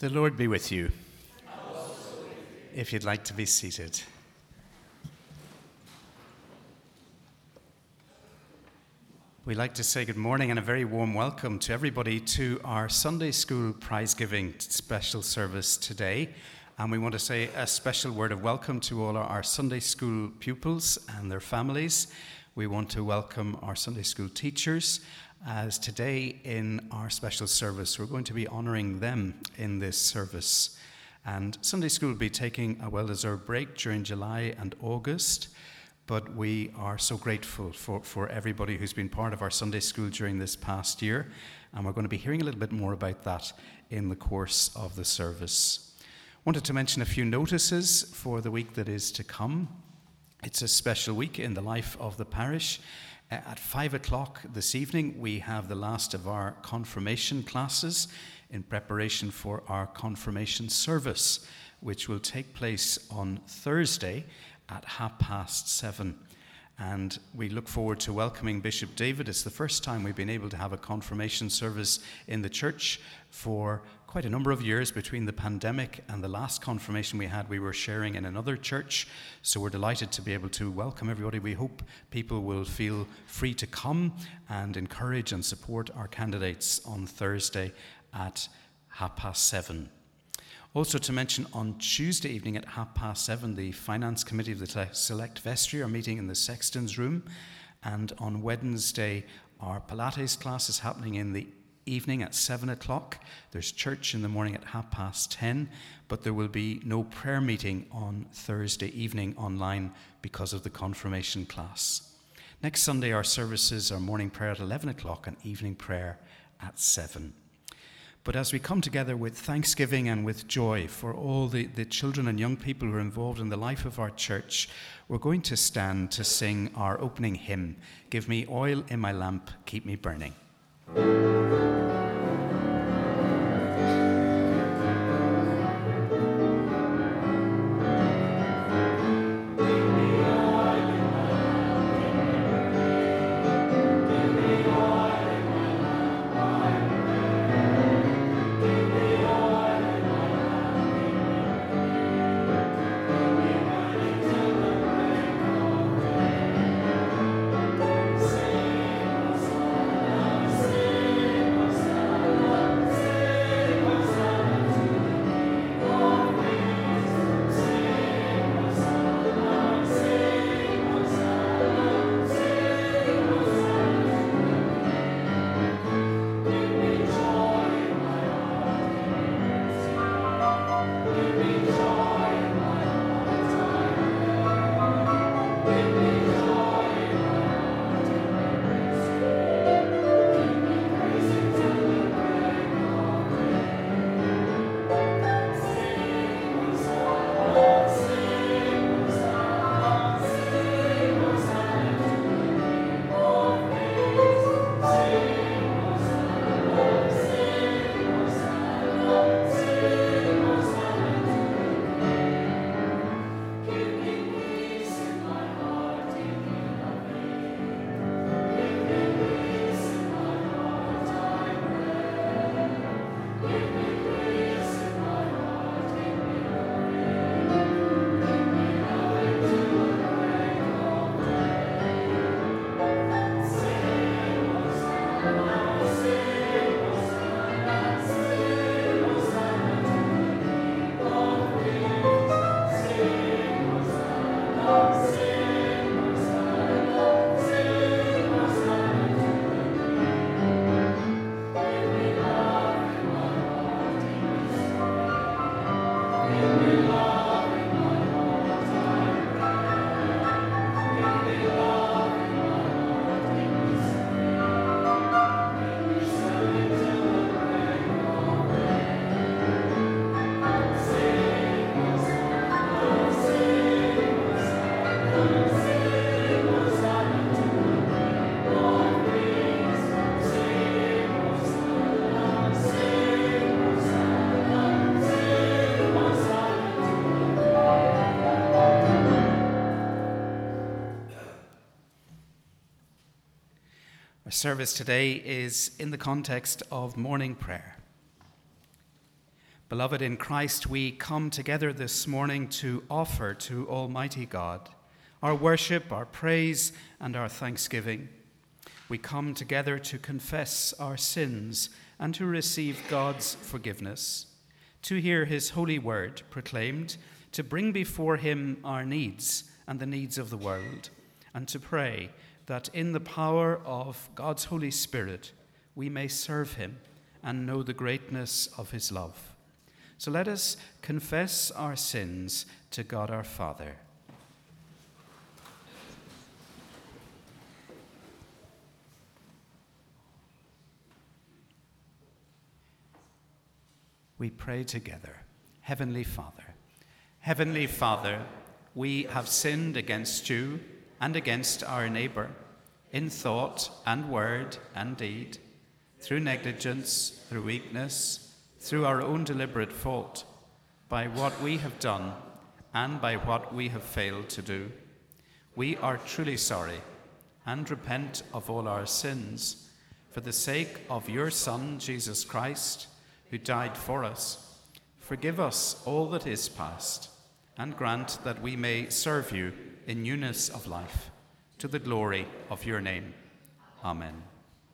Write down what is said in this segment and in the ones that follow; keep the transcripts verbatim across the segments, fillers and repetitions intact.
The Lord be with you. If you'd like to be seated. We'd like to say good morning and a very warm welcome to everybody to our Sunday School Prize Giving special service today. And we want to say a special word of welcome to all our Sunday School pupils and their families. We want to welcome our Sunday School teachers, as today in our special service we're going to be honouring them in this service. And Sunday School will be taking a well-deserved break during July and August, but we are so grateful for, for everybody who's been part of our Sunday School during this past year, and we're going to be hearing a little bit more about that in the course of the service. Wanted to mention a few notices for the week that is to come. It's a special week in the life of the parish. At five o'clock this evening, we have the last of our confirmation classes in preparation for our confirmation service, which will take place on Thursday at half past seven. And we look forward to welcoming Bishop David. It's the first time we've been able to have a confirmation service in the church for quite a number of years. Between the pandemic and the last confirmation we had, we were sharing in another church. So we're delighted to be able to welcome everybody. We hope people will feel free to come and encourage and support our candidates on Thursday at half past seven. Also to mention, on Tuesday evening at half past seven, the Finance Committee of the Select Vestry are meeting in the Sexton's Room. And on Wednesday, our Pilates class is happening in the evening at seven o'clock. There's church in the morning at half past ten, but there will be no prayer meeting on Thursday evening online because of the confirmation class. Next Sunday, our services are morning prayer at eleven o'clock and evening prayer at seven. But as we come together with thanksgiving and with joy for all the, the children and young people who are involved in the life of our church, we're going to stand to sing our opening hymn, Give Me Oil in My Lamp, Keep Me Burning. Service today is in the context of morning prayer. Beloved in Christ, we come together this morning to offer to Almighty God our worship, our praise, and our thanksgiving. We come together to confess our sins and to receive God's forgiveness, to hear his holy word proclaimed, to bring before him our needs and the needs of the world, and to pray that in the power of God's Holy Spirit we may serve him and know the greatness of his love. So let us confess our sins to God our Father. We pray together. Heavenly Father, Heavenly Father, we have sinned against you and against our neighbor in thought and word and deed, through negligence, through weakness, through our own deliberate fault, by what we have done and by what we have failed to do. We are truly sorry and repent of all our sins for the sake of your Son, Jesus Christ, who died for us. Forgive us all that is past, and grant that we may serve you in newness of life, to the glory of your name. Amen.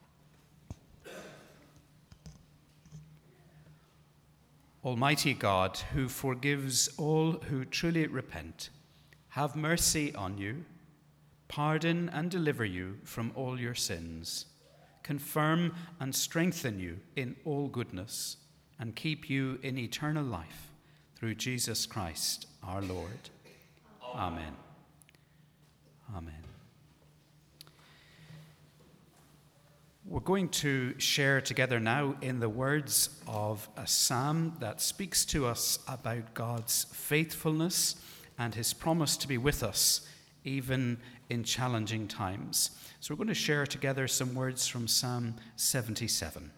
Almighty God, who forgives all who truly repent, have mercy on you, pardon and deliver you from all your sins, confirm and strengthen you in all goodness, and keep you in eternal life, through Jesus Christ our Lord. Amen. Amen. We're going to share together now in the words of a psalm that speaks to us about God's faithfulness and his promise to be with us even in challenging times. So we're going to share together some words from Psalm seventy-seven.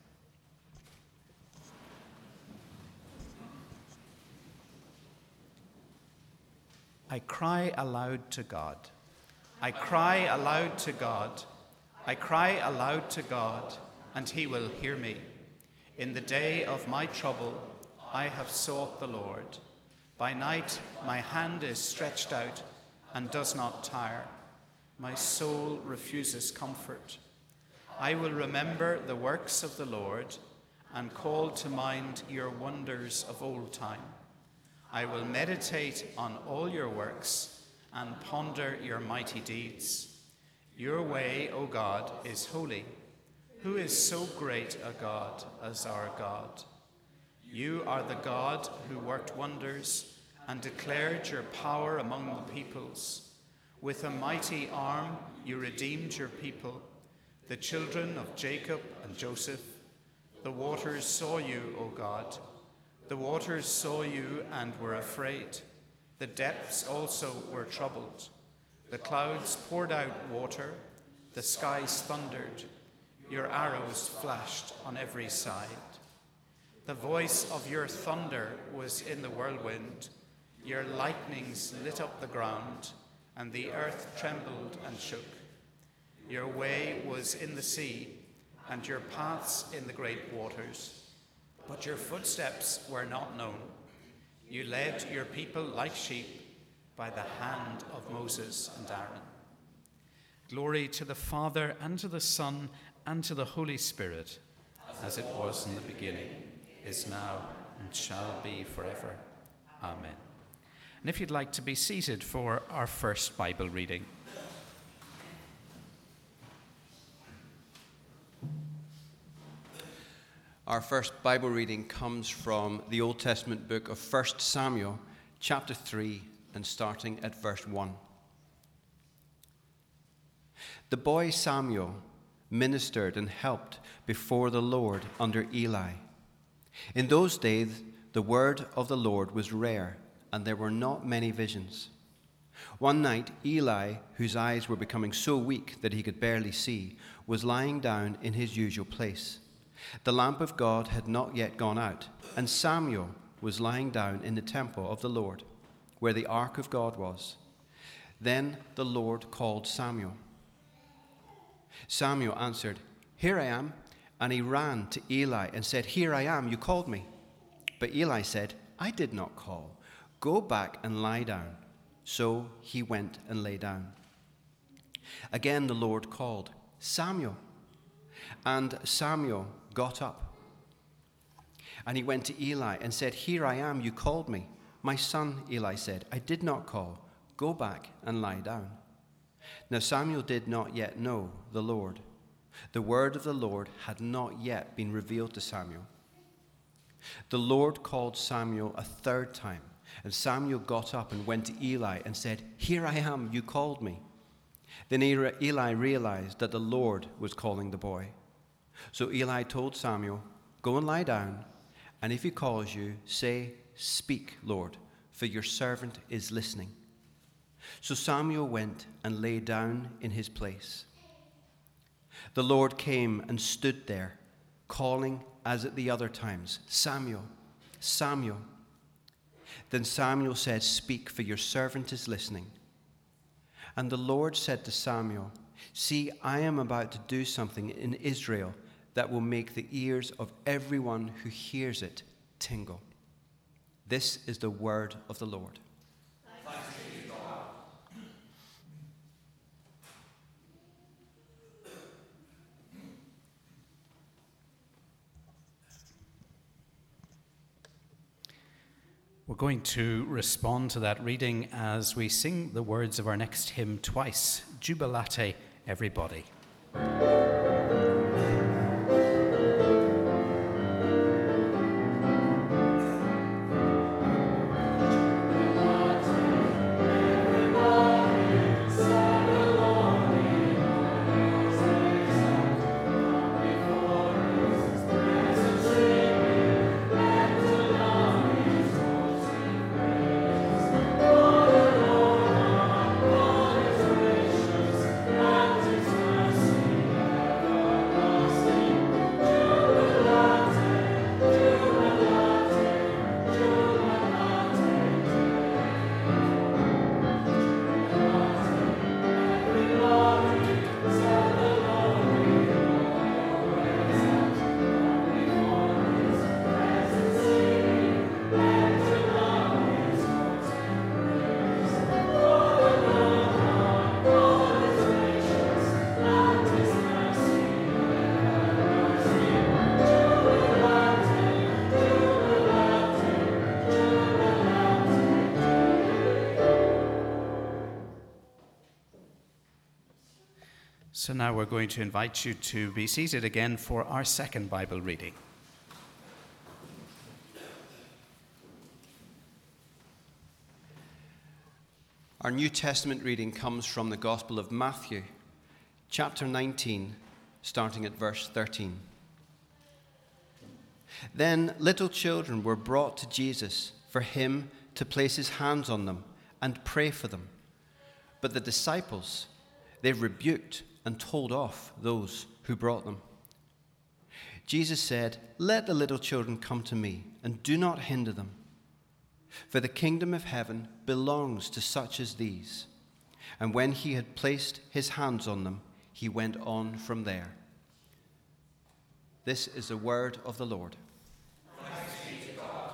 I cry aloud to God. I cry aloud to God. I cry aloud to God, and he will hear me. In the day of my trouble, I have sought the Lord. By night, my hand is stretched out and does not tire. My soul refuses comfort. I will remember the works of the Lord and call to mind your wonders of old time. I will meditate on all your works and ponder your mighty deeds. Your way, O God, is holy. Who is so great a God as our God? You are the God who worked wonders and declared your power among the peoples. With a mighty arm you redeemed your people, the children of Jacob and Joseph. The waters saw you, O God. The waters saw you and were afraid. The depths also were troubled. The clouds poured out water. The skies thundered. Your arrows flashed on every side. The voice of your thunder was in the whirlwind. Your lightnings lit up the ground, and the earth trembled and shook. Your way was in the sea, and your paths in the great waters. But your footsteps were not known. You led your people like sheep by the hand of Moses and Aaron. Glory to the Father, and to the Son, and to the Holy Spirit, as it was in the beginning, is now, and shall be forever. Amen. And if you'd like to be seated for our first Bible reading. Our first Bible reading comes from the Old Testament book of First Samuel, chapter three, and starting at verse one. The boy Samuel ministered and helped before the Lord under Eli. In those days, the word of the Lord was rare, and there were not many visions. One night, Eli, whose eyes were becoming so weak that he could barely see, was lying down in his usual place. The lamp of God had not yet gone out, and Samuel was lying down in the temple of the Lord, where the ark of God was. Then the Lord called Samuel. Samuel answered, "Here I am." And he ran to Eli and said, "Here I am, you called me." But Eli said, I did not call. Go back and lie down. So he went and lay down. Again the Lord called, Samuel. And Samuel got up. And he went to Eli and said, Here I am, you called me. My son, Eli said, I did not call. Go back and lie down. Now Samuel did not yet know the Lord. The word of the Lord had not yet been revealed to Samuel. The Lord called Samuel a third time, and Samuel got up and went to Eli and said, Here I am, you called me. Then Eli realized that the Lord was calling the boy. So Eli told Samuel, Go and lie down, and if he calls you, say, Speak, Lord, for your servant is listening. So Samuel went and lay down in his place. The Lord came and stood there, calling as at the other times, Samuel, Samuel. Then Samuel said, Speak, for your servant is listening. And the Lord said to Samuel, See, I am about to do something in Israel that will make the ears of everyone who hears it tingle. This is the word of the Lord. Thanks be to God. We're going to respond to that reading as we sing the words of our next hymn twice. Jubilate, everybody. So now we're going to invite you to be seated again for our second Bible reading. Our New Testament reading comes from the Gospel of Matthew, chapter nineteen, starting at verse thirteen. Then little children were brought to Jesus for him to place his hands on them and pray for them. But the disciples, they rebuked and told off those who brought them. Jesus said, Let the little children come to me, and do not hinder them. For the kingdom of heaven belongs to such as these. And when he had placed his hands on them, he went on from there. This is the word of the Lord. Thanks be to God.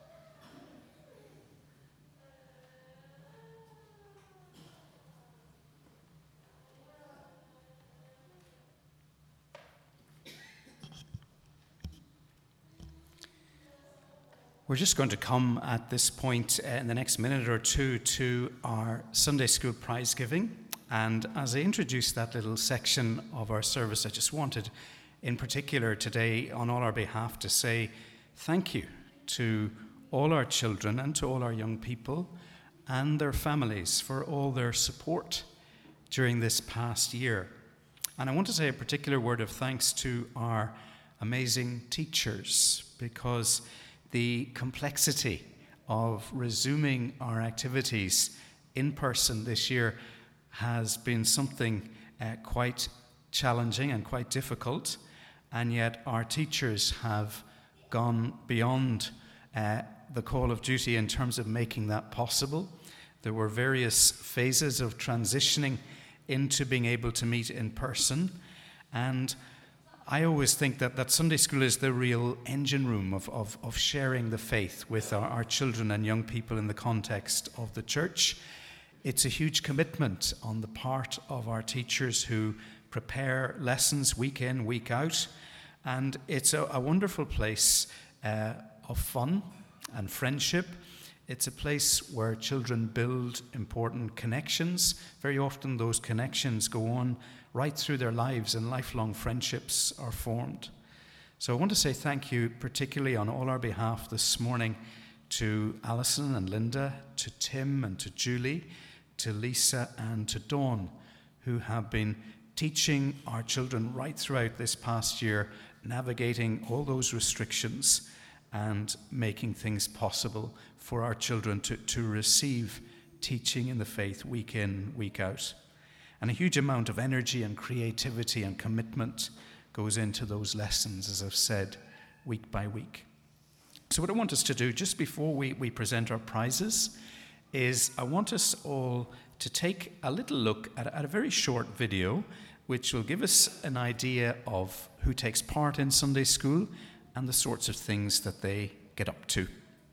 We're just going to come at this point uh, in the next minute or two to our Sunday School prize giving. And as I introduce that little section of our service, I just wanted in particular today on all our behalf to say thank you to all our children and to all our young people and their families for all their support during this past year. And I want to say a particular word of thanks to our amazing teachers, because the complexity of resuming our activities in person this year has been something uh, quite challenging and quite difficult, and yet our teachers have gone beyond uh, the call of duty in terms of making that possible. There were various phases of transitioning into being able to meet in person, and I always think that, that Sunday school is the real engine room of, of, of sharing the faith with our, our children and young people in the context of the church. It's a huge commitment on the part of our teachers who prepare lessons week in, week out. And it's a, a wonderful place uh, of fun and friendship. It's a place where children build important connections. Very often those connections go on right through their lives, and lifelong friendships are formed. So I want to say thank you particularly on all our behalf this morning to Alison and Linda, to Tim and to Julie, to Lisa and to Dawn, who have been teaching our children right throughout this past year, navigating all those restrictions and making things possible for our children to, to receive teaching in the faith week in, week out. And a huge amount of energy and creativity and commitment goes into those lessons, as I've said, week by week. So what I want us to do, just before we, we present our prizes, is I want us all to take a little look at, at a very short video, which will give us an idea of who takes part in Sunday school and the sorts of things that they get up to.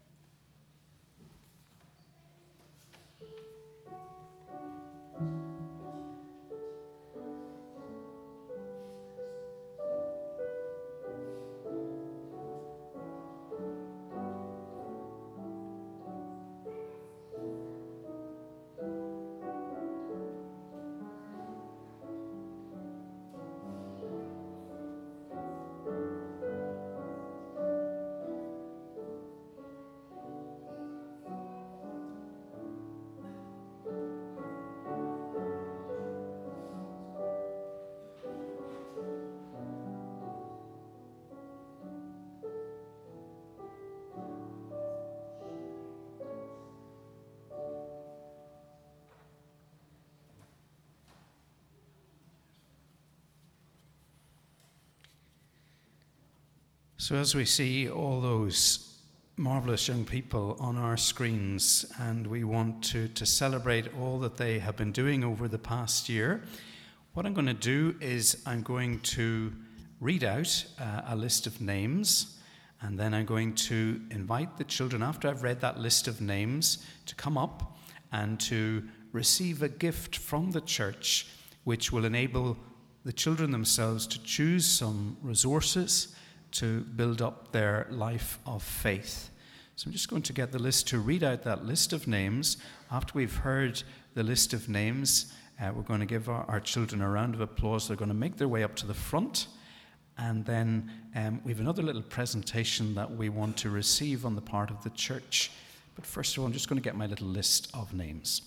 So as we see all those marvelous young people on our screens, and we want to, to celebrate all that they have been doing over the past year, what I'm going to do is I'm going to read out uh, a list of names, and then I'm going to invite the children, after I've read that list of names, to come up and to receive a gift from the church which will enable the children themselves to choose some resources to build up their life of faith. So I'm just going to get the list to read out that list of names. After we've heard the list of names, uh, we're going to give our, our children a round of applause. They're going to make their way up to the front, and then um, we have another little presentation that we want to receive on the part of the church. But first of all, I'm just going to get my little list of names.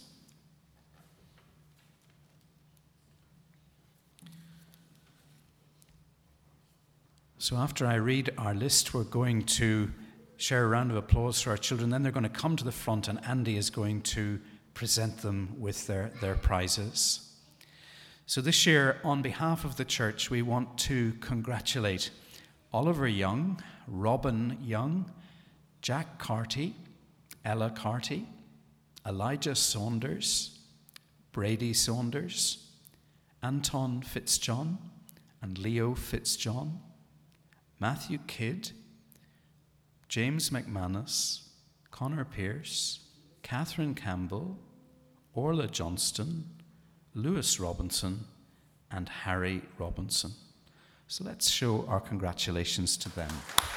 So after I read our list, we're going to share a round of applause for our children. Then they're going to come to the front, and Andy is going to present them with their, their prizes. So this year, on behalf of the church, we want to congratulate Oliver Young, Robin Young, Jack Carty, Ella Carty, Elijah Saunders, Brady Saunders, Anton Fitzjohn, and Leo Fitzjohn, Matthew Kidd, James McManus, Connor Pierce, Catherine Campbell, Orla Johnston, Lewis Robinson, and Harry Robinson. So let's show our congratulations to them.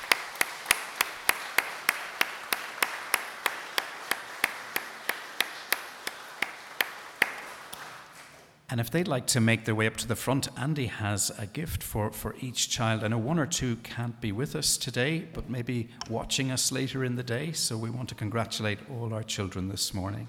And if they'd like to make their way up to the front, Andy has a gift for, for each child. I know one or two can't be with us today, but maybe watching us later in the day. So we want to congratulate all our children this morning.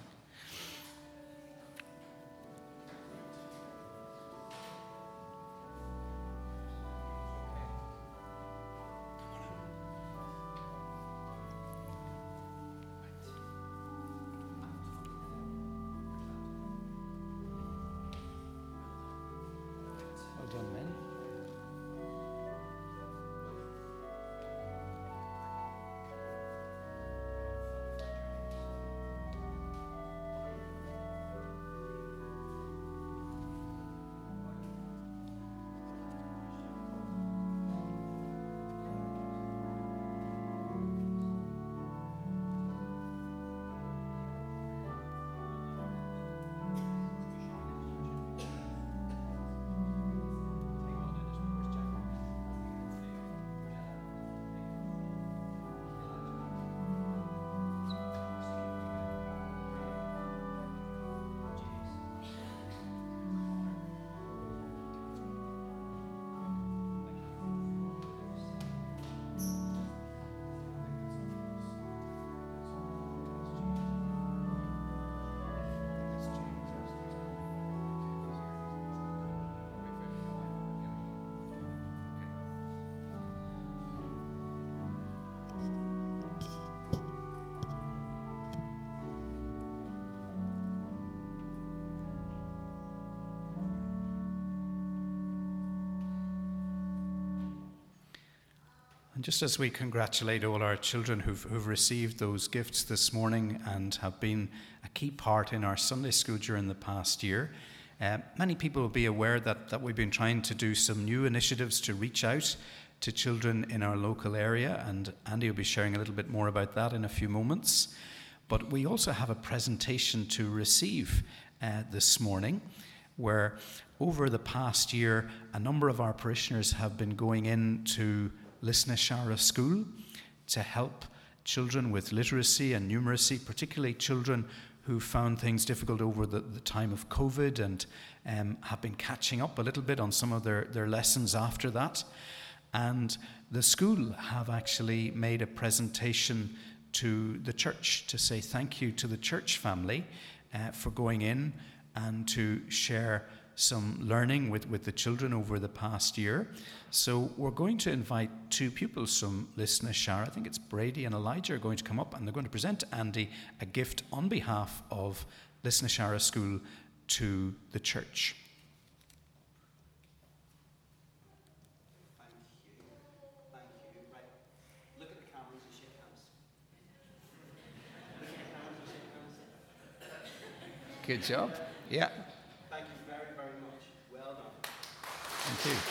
just as we congratulate all our children who've, who've received those gifts this morning and have been a key part in our Sunday school during the past year, uh, many people will be aware that, that we've been trying to do some new initiatives to reach out to children in our local area, and Andy will be sharing a little bit more about that in a few moments. But we also have a presentation to receive uh, this morning, where over the past year, a number of our parishioners have been going into Lisnashara School to help children with literacy and numeracy, particularly children who found things difficult over the, the time of COVID and um, have been catching up a little bit on some of their, their lessons after that. And the school have actually made a presentation to the church to say thank you to the church family uh, for going in and to share some learning with, with the children over the past year. So we're going to invite two pupils from Lisnashara. I think it's Brady and Elijah are going to come up, and they're going to present to Andy a gift on behalf of Lisnashara School to the church. Thank you. Thank you. Right. Look at the cameras and shake hands. Look at the cameras and shake hands. Good job. Yeah. Thank you very, very much. Well done. Thank you.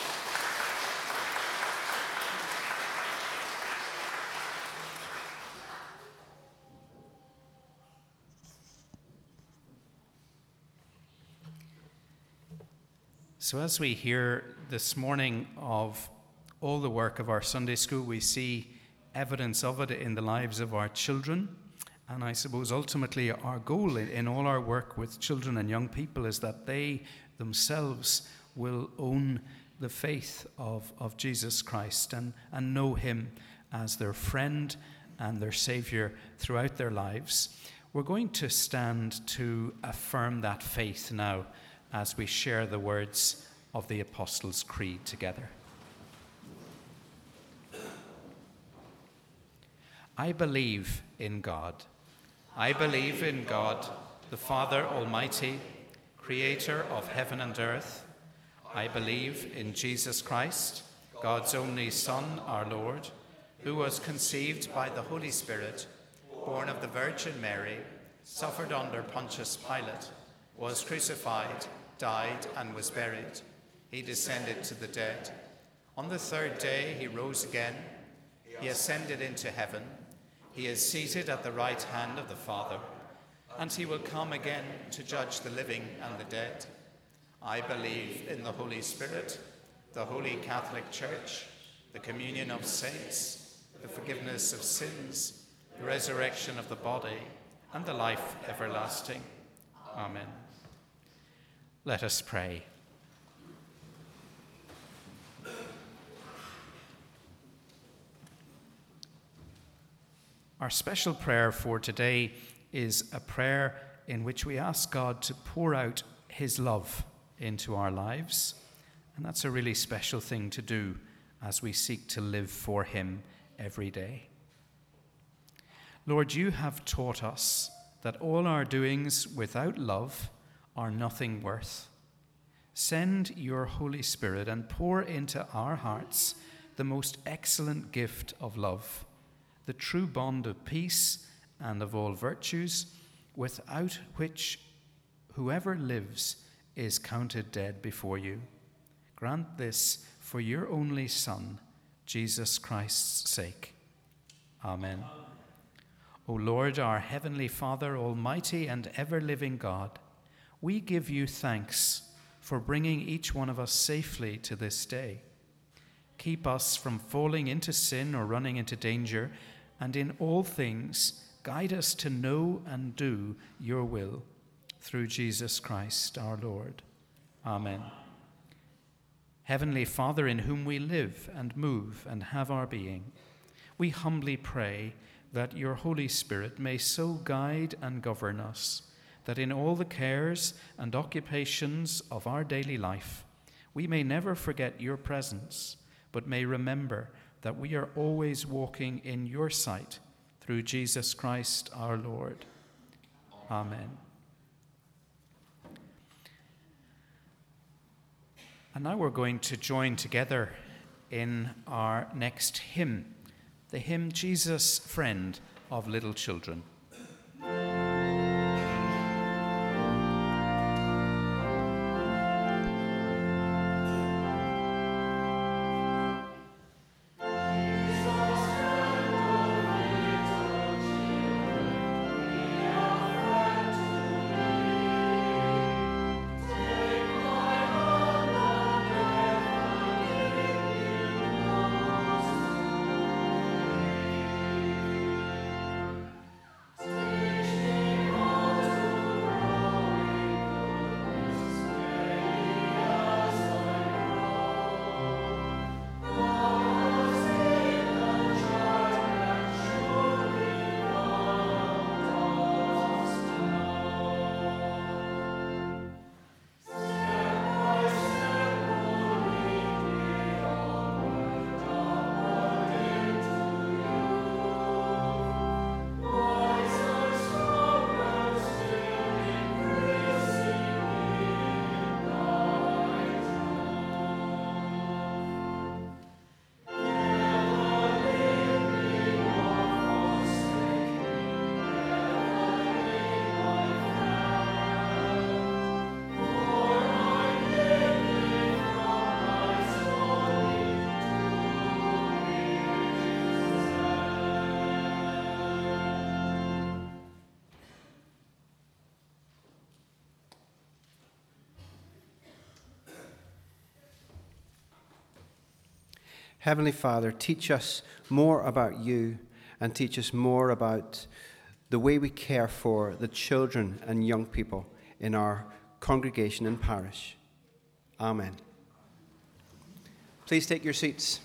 So as we hear this morning of all the work of our Sunday school, we see evidence of it in the lives of our children. And I suppose ultimately our goal in, in all our work with children and young people is that they themselves will own the faith of, of Jesus Christ and, and know him as their friend and their Savior throughout their lives. We're going to stand to affirm that faith now as we share the words of the Apostles' Creed together. I believe in God. I believe in God, the Father Almighty, creator of heaven and earth. I believe in Jesus Christ, God's only Son, our Lord, who was conceived by the Holy Spirit, born of the Virgin Mary, suffered under Pontius Pilate, was crucified, died, and was buried. He descended to the dead. On the third day he rose again. He ascended into heaven. He is seated at the right hand of the Father, and he will come again to judge the living and the dead. I believe in the Holy Spirit, the Holy Catholic Church, the communion of saints, the forgiveness of sins, the resurrection of the body, and the life everlasting. Amen. Let us pray. Our special prayer for today is a prayer in which we ask God to pour out his love into our lives. And that's a really special thing to do as we seek to live for him every day. Lord, you have taught us that all our doings without love are nothing worth. Send your Holy Spirit and pour into our hearts the most excellent gift of love, the true bond of peace and of all virtues, without which whoever lives is counted dead before you. Grant this for your only Son, Jesus Christ's sake. Amen. O Lord, our heavenly Father, almighty and ever-living God, we give you thanks for bringing each one of us safely to this day. Keep us from falling into sin or running into danger, and in all things guide us to know and do your will, through Jesus Christ our Lord. Amen. Heavenly Father, in whom we live and move and have our being, we humbly pray that your Holy Spirit may so guide and govern us that in all the cares and occupations of our daily life, we may never forget your presence, but may remember that we are always walking in your sight through Jesus Christ our Lord. Amen. And now we're going to join together in our next hymn, the hymn Jesus, Friend of Little Children. Heavenly Father, teach us more about you and teach us more about the way we care for the children and young people in our congregation and parish. Amen. Please take your seats.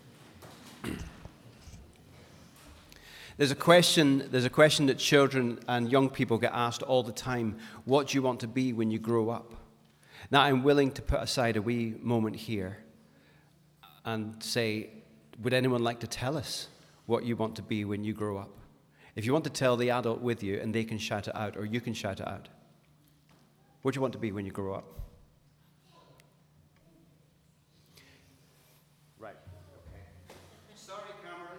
There's a question, there's a question that children and young people get asked all the time. What do you want to be when you grow up? Now, I'm willing to put aside a wee moment here and say, would anyone like to tell us what you want to be when you grow up? If you want to tell the adult with you and they can shout it out, or you can shout it out. What do you want to be when you grow up? Right. Okay. Sorry, cameras.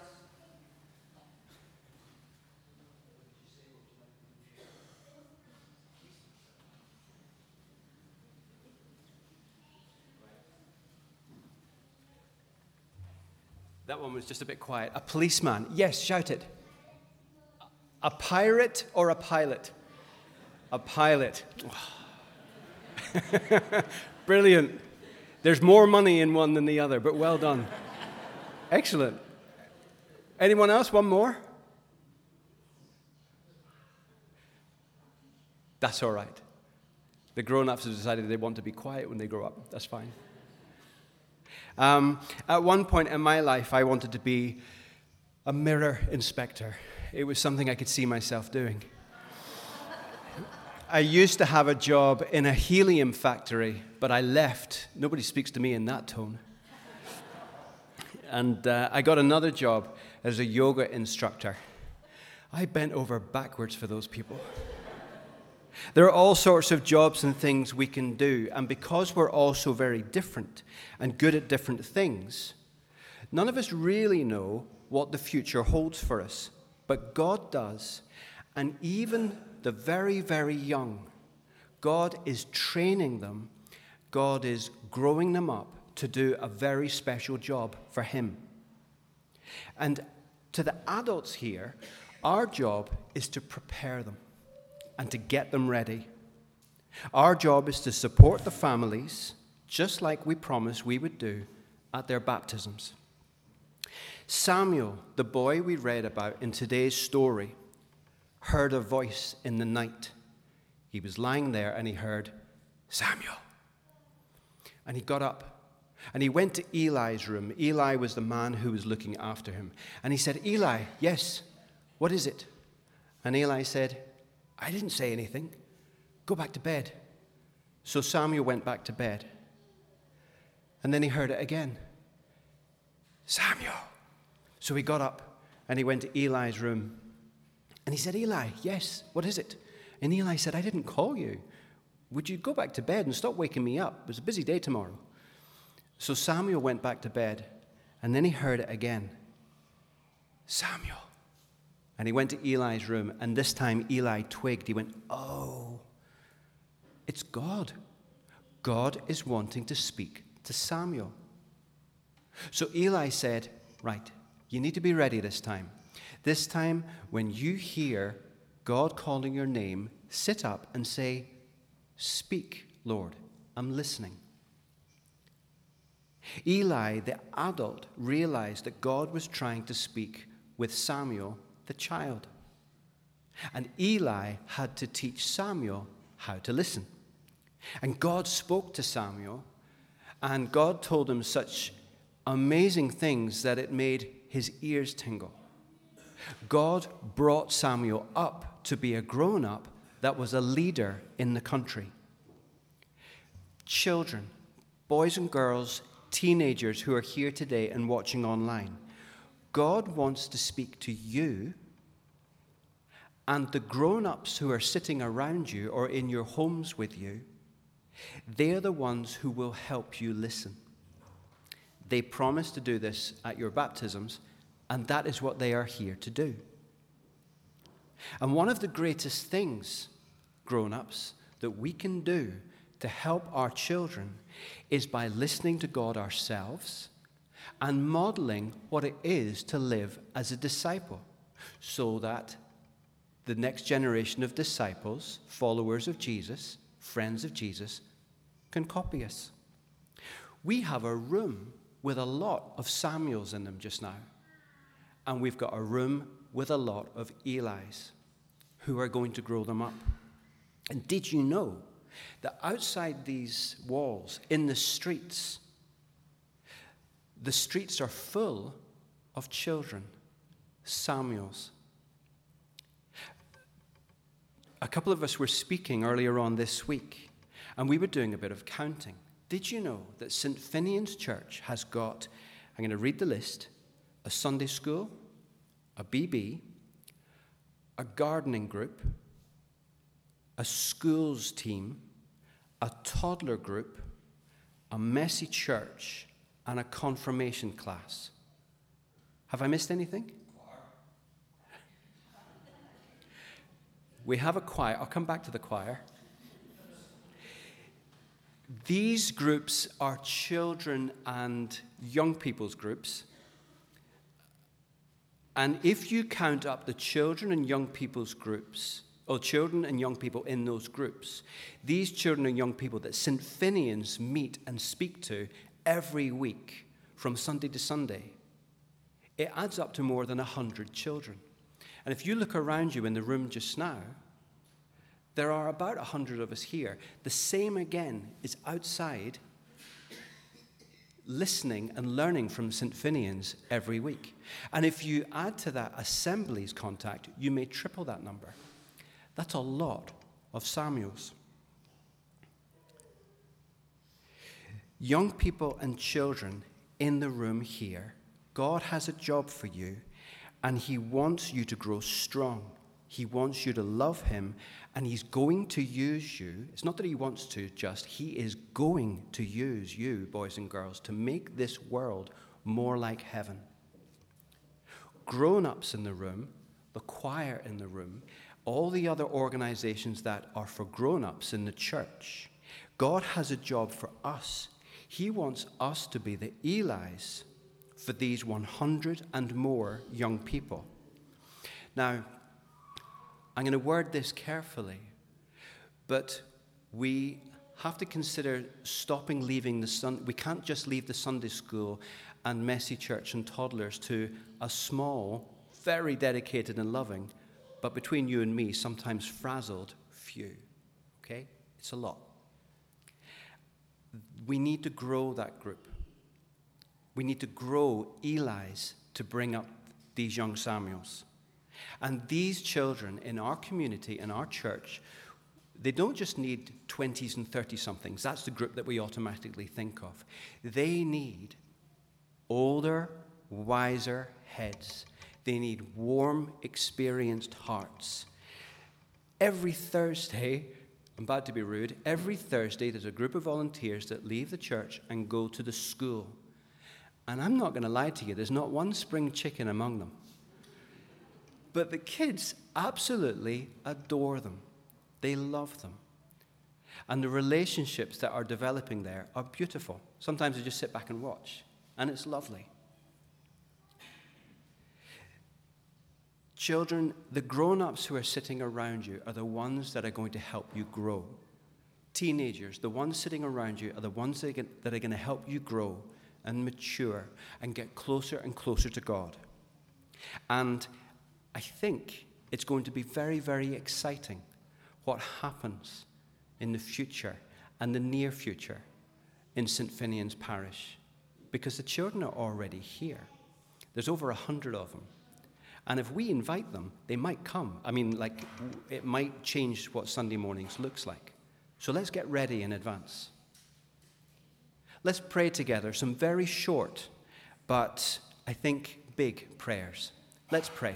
That one was just a bit quiet. A policeman. Yes, shout it. A pirate or a pilot? A pilot. Brilliant. There's more money in one than the other, but well done. Excellent. Anyone else? One more? That's all right. The grown-ups have decided they want to be quiet when they grow up. That's fine. Um, at one point in my life, I wanted to be a mirror inspector. It was something I could see myself doing. I used to have a job in a helium factory, but I left. Nobody speaks to me in that tone. And uh, I got another job as a yoga instructor. I bent over backwards for those people. There are all sorts of jobs and things we can do, and because we're all so very different and good at different things, none of us really know what the future holds for us, but God does, and even the very, very young, God is training them, God is growing them up to do a very special job for Him. And to the adults here, our job is to prepare them and to get them ready. Our job is to support the families, just like we promised we would do at their baptisms. Samuel, the boy we read about in today's story, heard a voice in the night. He was lying there and he heard, Samuel. And he got up and he went to Eli's room. Eli was the man who was looking after him. And he said, Eli, yes, what is it? And Eli said, I didn't say anything. Go back to bed. So Samuel went back to bed. And then he heard it again. Samuel. So he got up and he went to Eli's room. And he said, Eli, yes, what is it? And Eli said, I didn't call you. Would you go back to bed and stop waking me up? It was a busy day tomorrow. So Samuel went back to bed. And then he heard it again. Samuel. And he went to Eli's room, and this time Eli twigged. He went, oh, it's God. God is wanting to speak to Samuel. So Eli said, right, you need to be ready this time. This time, when you hear God calling your name, sit up and say, speak, Lord, I'm listening. Eli, the adult, realized that God was trying to speak with Samuel, the child. And Eli had to teach Samuel how to listen. And God spoke to Samuel, and God told him such amazing things that it made his ears tingle. God brought Samuel up to be a grown-up that was a leader in the country. Children, boys and girls, teenagers who are here today and watching online, God wants to speak to you, and the grown-ups who are sitting around you or in your homes with you, they're the ones who will help you listen. They promised to do this at your baptisms, and that is what they are here to do. And one of the greatest things, grown-ups, that we can do to help our children is by listening to God ourselves and modeling what it is to live as a disciple, so that the next generation of disciples, followers of Jesus, friends of Jesus, can copy us. We have a room with a lot of Samuels in them just now. And we've got a room with a lot of Elis who are going to grow them up. And did you know that outside these walls, in the streets, the streets are full of children, Samuels? A couple of us were speaking earlier on this week, and we were doing a bit of counting. Did you know that Saint Finian's Church has got, I'm going to read the list, a Sunday school, a B B, a gardening group, a schools team, a toddler group, a messy church, and a confirmation class. Have I missed anything? We have a choir. I'll come back to the choir. These groups are children and young people's groups. And if you count up the children and young people's groups, or children and young people in those groups, these children and young people that Saint Finian's meet and speak to every week from Sunday to Sunday, it adds up to more than one hundred children. And if you look around you in the room just now, there are about one hundred of us here. The same again is outside, listening and learning from Saint Finian's every week. And if you add to that Assembly's contact, you may triple that number. That's a lot of Samuels. Young people and children in the room here, God has a job for you, and He wants you to grow strong. He wants you to love Him, and He's going to use you. It's not that He wants to just, He is going to use you, boys and girls, to make this world more like heaven. Grown-ups in the room, the choir in the room, all the other organizations that are for grown-ups in the church, God has a job for us. He wants us to be the Elis for these one hundred and more young people. Now, I'm going to word this carefully, but we have to consider stopping leaving the Sun. We can't just leave the Sunday school and messy church and toddlers to a small, very dedicated and loving, but between you and me, sometimes frazzled few. Okay? It's a lot. We need to grow that group. We need to grow Elis to bring up these young Samuels. And these children in our community, in our church, they don't just need twenties and thirty-somethings. That's the group that we automatically think of. They need older, wiser heads. They need warm, experienced hearts. Every Thursday, I'm about to be rude, every Thursday there's a group of volunteers that leave the church and go to the school. And I'm not going to lie to you, there's not one spring chicken among them. But the kids absolutely adore them. They love them. And the relationships that are developing there are beautiful. Sometimes I just sit back and watch, and it's lovely. Children, the grown-ups who are sitting around you are the ones that are going to help you grow. Teenagers, the ones sitting around you are the ones that are going to help you grow and mature and get closer and closer to God. And I think it's going to be very, very exciting what happens in the future and the near future in Saint Finian's Parish, because the children are already here. There's over a hundred of them. And if we invite them, they might come. I mean, like, it might change what Sunday mornings looks like. So let's get ready in advance. Let's pray together some very short, but I think big prayers. Let's pray.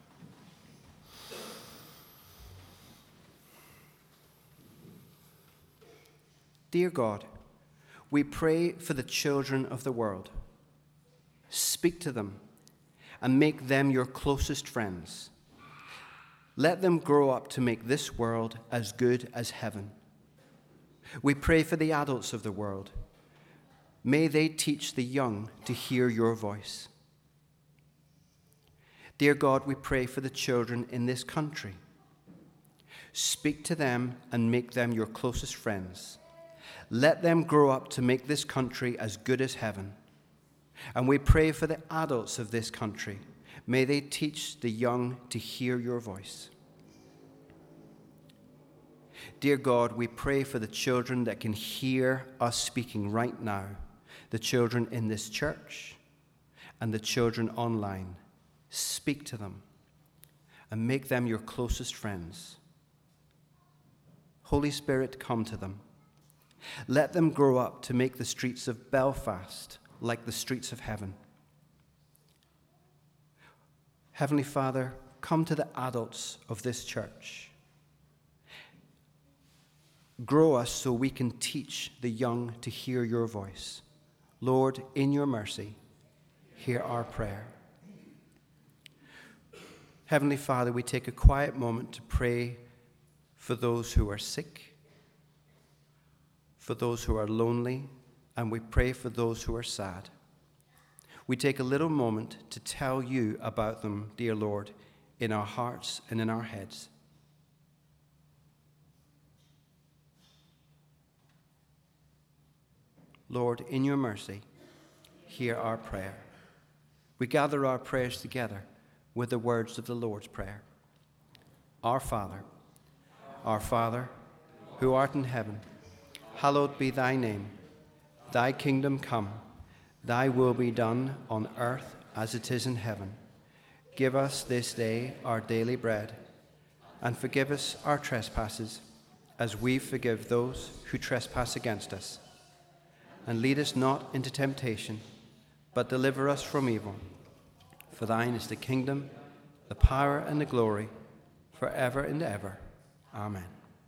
Dear God, we pray for the children of the world. Speak to them and make them your closest friends. Let them grow up to make this world as good as heaven. We pray for the adults of the world. May they teach the young to hear your voice. Dear God, we pray for the children in this country. Speak to them and make them your closest friends. Let them grow up to make this country as good as heaven. And we pray for the adults of this country. May they teach the young to hear your voice. Dear God, we pray for the children that can hear us speaking right now, the children in this church and the children online. Speak to them and make them your closest friends. Holy Spirit, come to them. Let them grow up to make the streets of Belfast like the streets of heaven. Heavenly Father, come to the adults of this church. Grow us so we can teach the young to hear your voice. Lord, in your mercy, hear our prayer. Heavenly Father, we take a quiet moment to pray for those who are sick, for those who are lonely, and we pray for those who are sad. We take a little moment to tell you about them, dear Lord, in our hearts and in our heads. Lord, in your mercy, hear our prayer. We gather our prayers together with the words of the Lord's Prayer. Our Father, our Father, who art in heaven, hallowed be thy name. Thy kingdom come, thy will be done on earth as it is in heaven. Give us this day our daily bread, and forgive us our trespasses, as we forgive those who trespass against us. And lead us not into temptation, but deliver us from evil. For thine is the kingdom, the power, and the glory, forever and ever. Amen.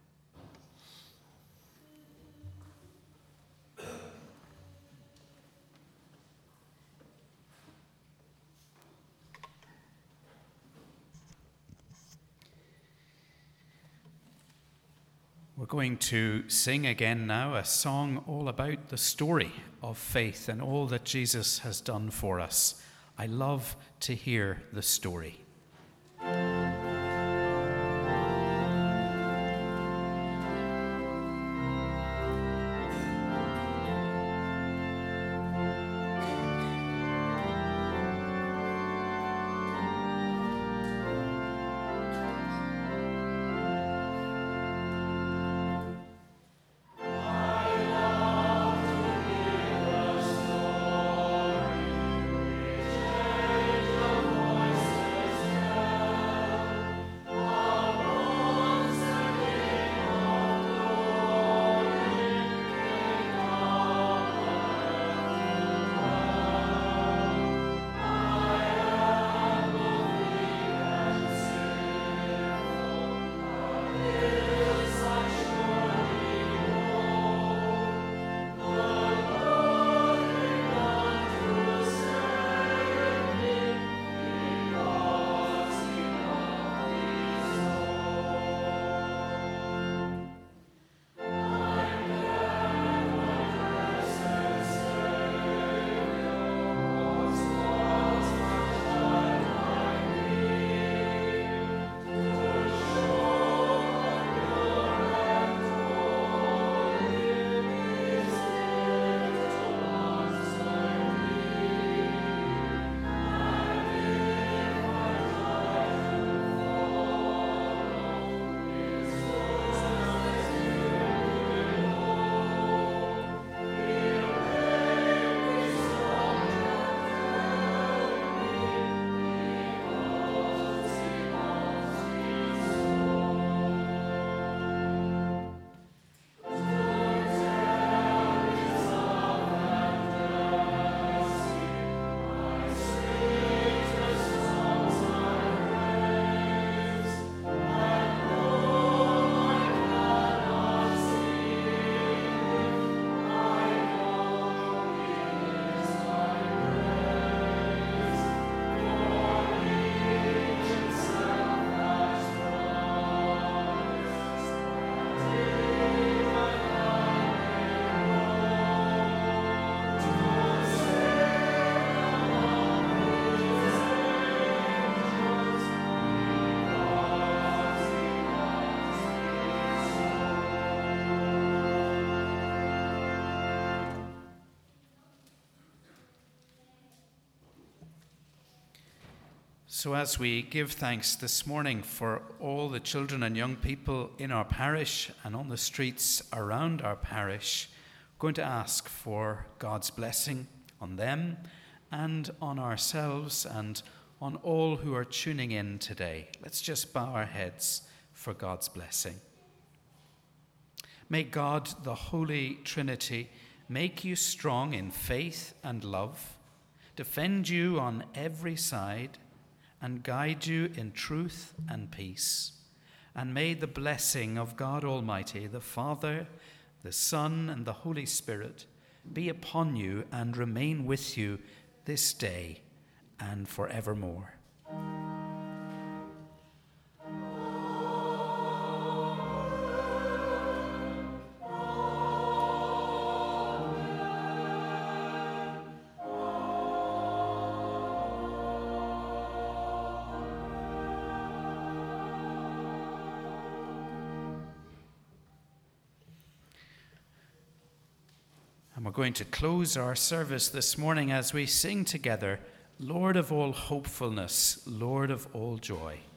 We're going to sing again now a song all about the story of faith and all that Jesus has done for us. I love to hear the story. Voices So as we give thanks this morning for all the children and young people in our parish and on the streets around our parish, we're going to ask for God's blessing on them and on ourselves and on all who are tuning in today. Let's just bow our heads for God's blessing. May God, the Holy Trinity, make you strong in faith and love, defend you on every side, and guide you in truth and peace. And may the blessing of God Almighty, the Father, the Son, and the Holy Spirit be upon you and remain with you this day and forevermore. And we're going to close our service this morning as we sing together, Lord of all hopefulness, Lord of all joy.